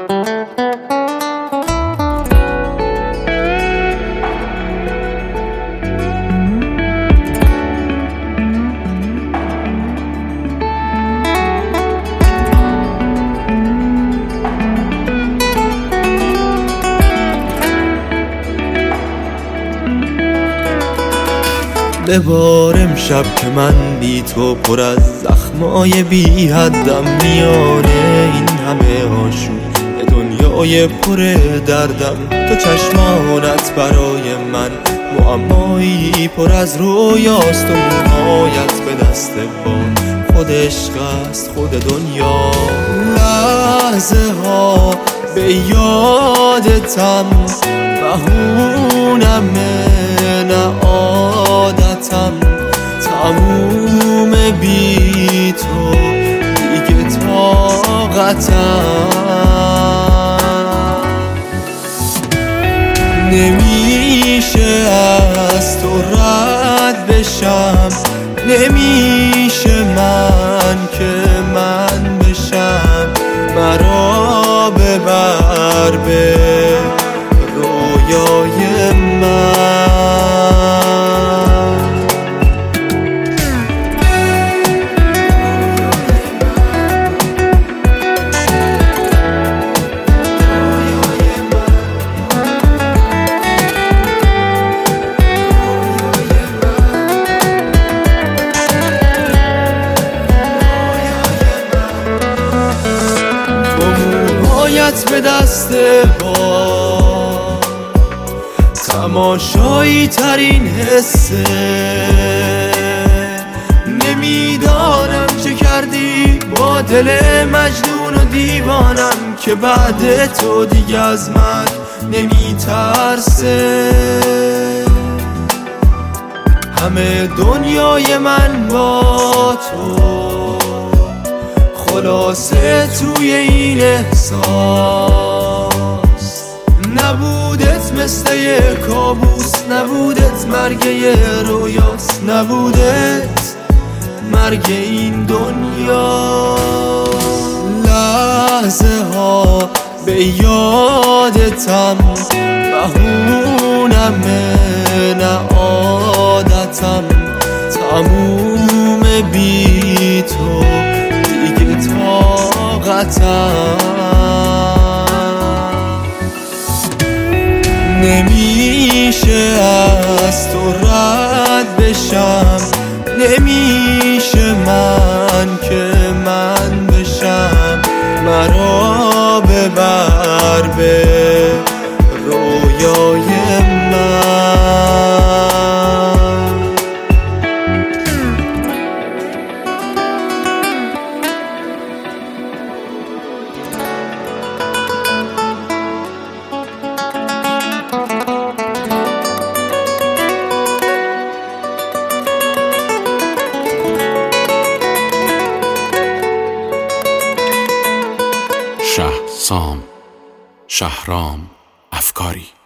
ببار امشب که من بی تو پر از زخمای بی حدم، میانه این همه آشوب دنیای پر دردم. تو چشمانت برای من معمایی پر از رویاست، و موهایت به دست با خود عشق است خود دنیا. لحظه ها به یادتم بهونمه نه عادتم، تموم بی تو دیگه طاقتم. نمیشه از تو رد بشم، نمیشه من که من بشم. مرا ببر به رویای من. به دست با تماشایی ترین حسه، نمیدانم چه کردی با دل مجنون و دیوانم که بعد تو دیگه از من نمیترسه. همه دنیای من با تو خلاصه توی این احساس، نبودت مثل یه کابوس، نبودت مرگ یه رویاست، نبودت مرگ این دنیا. لحظه ها به یادتم بهونمه نه عادتم، تموم بی تو طاقتم. نمیشه از تو رد بشم، نمیشه من که من بشم. مرا ببر به رویای من. شهرام افکاری